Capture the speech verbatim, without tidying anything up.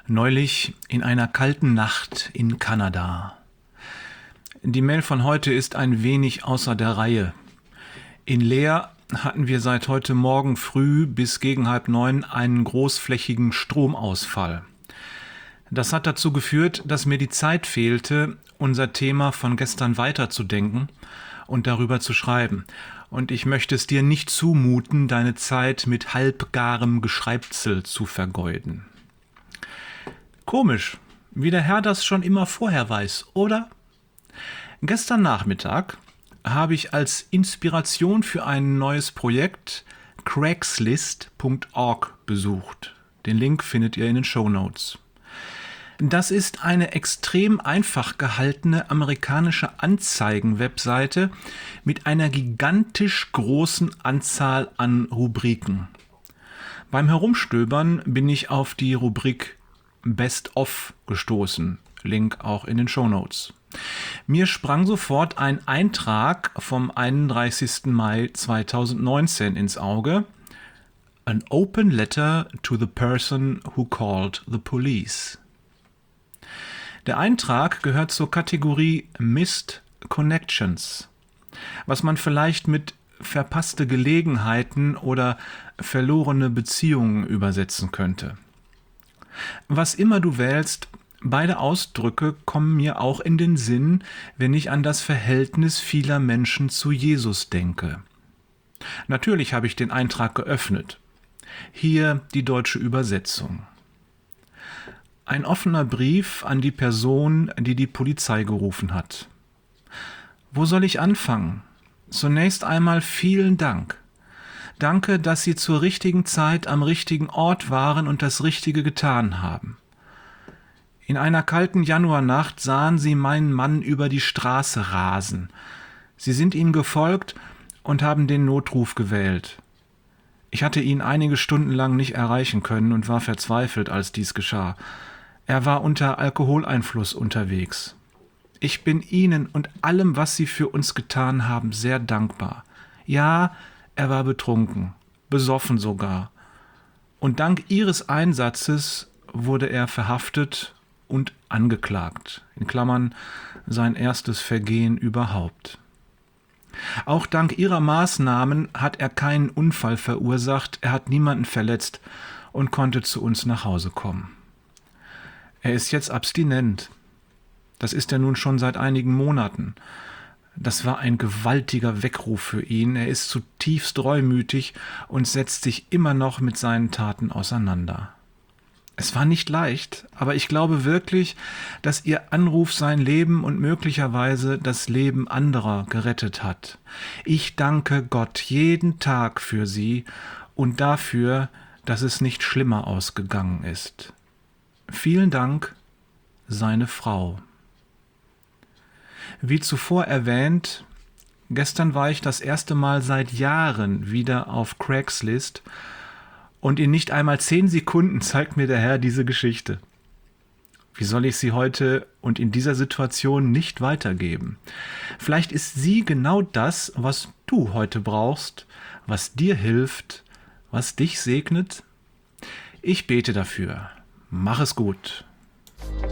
Neulich in einer kalten Nacht in Kanada. Die Mail von heute ist ein wenig außer der Reihe. In Leer hatten wir seit heute Morgen früh bis gegen halb neun einen großflächigen Stromausfall. Das hat dazu geführt, dass mir die Zeit fehlte, unser Thema von gestern weiterzudenken und darüber zu schreiben. Und ich möchte es dir nicht zumuten, deine Zeit mit halbgarem Geschreibsel zu vergeuden. Komisch, wie der Herr das schon immer vorher weiß, oder? Gestern Nachmittag habe ich als Inspiration für ein neues Projekt Craigslist Punkt org besucht. Den Link findet ihr in den Shownotes. Das ist eine extrem einfach gehaltene amerikanische Anzeigen-Webseite mit einer gigantisch großen Anzahl an Rubriken. Beim Herumstöbern bin ich auf die Rubrik Best of gestoßen. Link auch in den Shownotes. Mir sprang sofort ein Eintrag vom einunddreißigsten Mai zweitausendneunzehn ins Auge. An open letter to the person who called the police. Der Eintrag gehört zur Kategorie Missed Connections, was man vielleicht mit verpasste Gelegenheiten oder verlorene Beziehungen übersetzen könnte. Was immer du wählst, beide Ausdrücke kommen mir auch in den Sinn, wenn ich an das Verhältnis vieler Menschen zu Jesus denke. Natürlich habe ich den Eintrag geöffnet. Hier die deutsche Übersetzung. Ein offener Brief an die Person, die die Polizei gerufen hat. Wo soll ich anfangen? Zunächst einmal vielen Dank. Danke, dass Sie zur richtigen Zeit am richtigen Ort waren und das Richtige getan haben. In einer kalten Januarnacht sahen Sie meinen Mann über die Straße rasen. Sie sind ihm gefolgt und haben den Notruf gewählt. Ich hatte ihn einige Stunden lang nicht erreichen können und war verzweifelt, als dies geschah. Er war unter Alkoholeinfluss unterwegs. Ich bin Ihnen und allem, was Sie für uns getan haben, sehr dankbar. Ja, er war betrunken, besoffen sogar. Und dank Ihres Einsatzes wurde er verhaftet und angeklagt. In Klammern sein erstes Vergehen überhaupt. Auch dank Ihrer Maßnahmen hat er keinen Unfall verursacht, er hat niemanden verletzt und konnte zu uns nach Hause kommen. Er ist jetzt abstinent. Das ist er nun schon seit einigen Monaten. Das war ein gewaltiger Weckruf für ihn. Er ist zutiefst reumütig und setzt sich immer noch mit seinen Taten auseinander. Es war nicht leicht, aber ich glaube wirklich, dass Ihr Anruf sein Leben und möglicherweise das Leben anderer gerettet hat. Ich danke Gott jeden Tag für Sie und dafür, dass es nicht schlimmer ausgegangen ist. Vielen Dank, seine Frau. Wie zuvor erwähnt, gestern war ich das erste Mal seit Jahren wieder auf Craigslist und in nicht einmal zehn Sekunden zeigt mir der Herr diese Geschichte. Wie soll ich sie heute und in dieser Situation nicht weitergeben? Vielleicht ist sie genau das, was du heute brauchst, was dir hilft, was dich segnet. Ich bete dafür. Mach es gut.